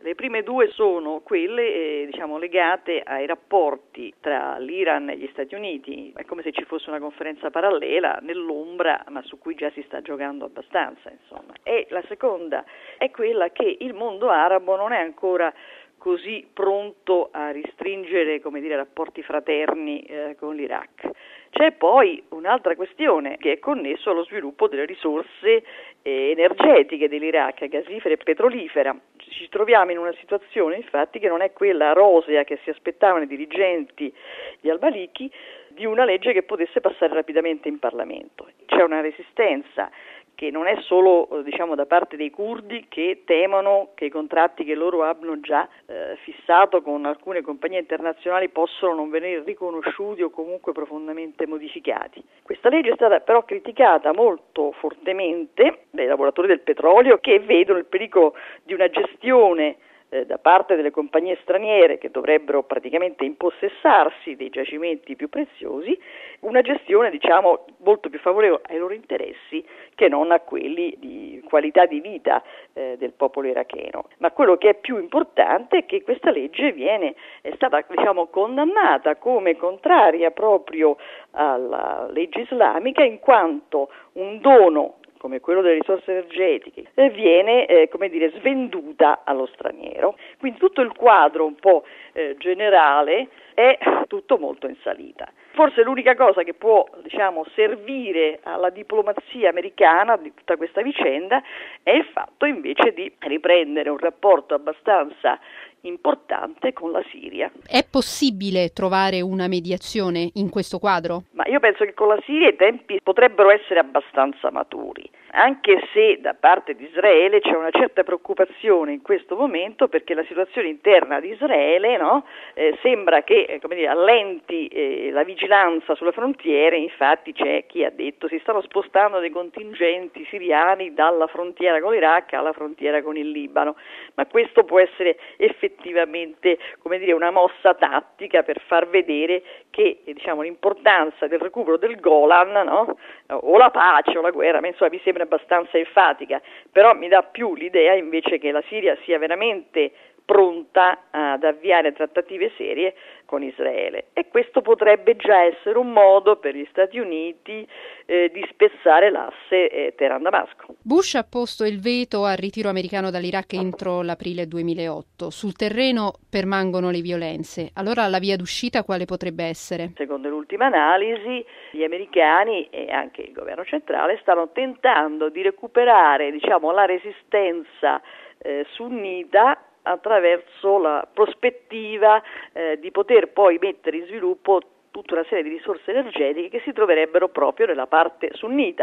Le prime due sono quelle legate ai rapporti tra l'Iran e gli Stati Uniti. È come se ci fosse una conferenza parallela nell'ombra, ma su cui già si sta giocando abbastanza, insomma. E la seconda è quella che il mondo arabo non è ancora così pronto a ristringere, rapporti fraterni con l'Iraq. C'è poi un'altra questione che è connessa allo sviluppo delle risorse energetiche dell'Iraq, gasifera e petrolifera. Ci troviamo in una situazione, infatti, che non è quella rosea che si aspettavano i dirigenti di al-Maliki, di una legge che potesse passare rapidamente in Parlamento. C'è una resistenza che non è solo da parte dei curdi, che temono che i contratti che loro hanno già fissato con alcune compagnie internazionali possono non venire riconosciuti o comunque profondamente modificati. Questa legge è stata però criticata molto fortemente dai lavoratori del petrolio, che vedono il pericolo di una gestione da parte delle compagnie straniere che dovrebbero praticamente impossessarsi dei giacimenti più preziosi, una gestione molto più favorevole ai loro interessi che non a quelli di qualità di vita del popolo iracheno. Ma quello che è più importante è che questa legge è stata condannata come contraria proprio alla legge islamica, in quanto un dono come quello delle risorse energetiche, viene svenduta allo straniero. Quindi tutto il quadro un po' generale è tutto molto in salita. Forse l'unica cosa che può servire alla diplomazia americana di tutta questa vicenda è il fatto invece di riprendere un rapporto abbastanza importante con la Siria. È possibile trovare una mediazione in questo quadro? Ma io penso che con la Siria i tempi potrebbero essere abbastanza maturi, anche se da parte di Israele c'è una certa preoccupazione in questo momento, perché la situazione interna di Israele sembra che allenti la vigilanza sulle frontiere. Infatti c'è chi ha detto si stanno spostando dei contingenti siriani dalla frontiera con l'Iraq alla frontiera con il Libano, ma questo può essere effettivamente una mossa tattica per far vedere che l'importanza del recupero del Golan, o la pace o la guerra, mi sembra abbastanza enfatica, però mi dà più l'idea invece che la Siria sia veramente pronta ad avviare trattative serie con Israele, e questo potrebbe già essere un modo per gli Stati Uniti di spezzare l'asse Teheran-Damasco. Bush ha posto il veto al ritiro americano dall'Iraq entro l'aprile 2008. Sul terreno permangono le violenze. Allora la via d'uscita quale potrebbe essere? Secondo l'ultima analisi, gli americani e anche il governo centrale stanno tentando di recuperare la resistenza sunnita attraverso la prospettiva di poter poi mettere in sviluppo tutta una serie di risorse energetiche che si troverebbero proprio nella parte sunnita.